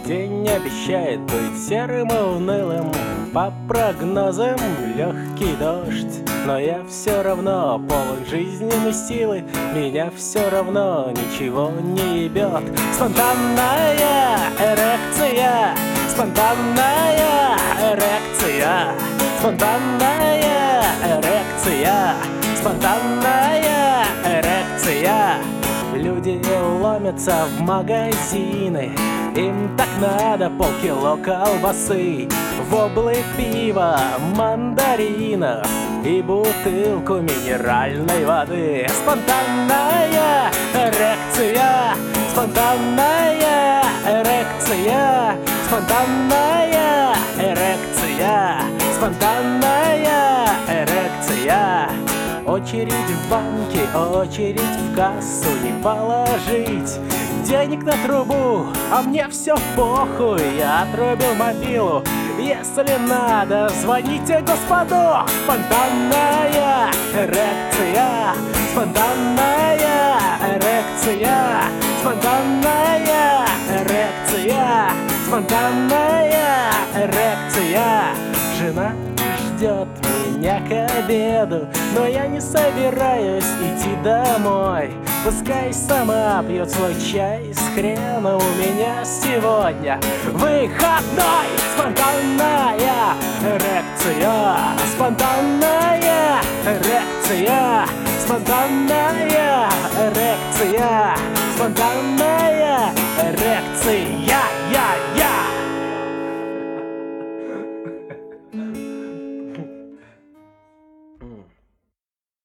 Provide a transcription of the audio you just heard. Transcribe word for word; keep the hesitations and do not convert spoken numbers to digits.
День обещает быть серым и унылым, по прогнозам легкий дождь. Но я все равно полон жизненной силы, меня все равно ничего не ебет. Спонтанная эрекция, спонтанная эрекция, спонтанная эрекция, спонтанная эрекция. Люди ломятся в магазины, им так надо полкило колбасы, воблы пива, мандаринов и бутылку минеральной воды. Спонтанная эрекция, спонтанная эрекция, спонтанная эрекция, спонтанная эрекция. Очередь в банке, очередь в кассу, не положить денег на трубу, а мне все похуй, я отрубил мобилу. Если надо, звоните господу. Спонтанная эрекция, спонтанная эрекция, спонтанная эрекция, спонтанная эрекция. Жена ждет меня к обеду, но я не собираюсь идти домой. Пускай сама пьет свой чай с хреном, у меня сегодня выходной. Спонтанная эрекция, спонтанная эрекция, спонтанная эрекция, спонтанная эрекция. Я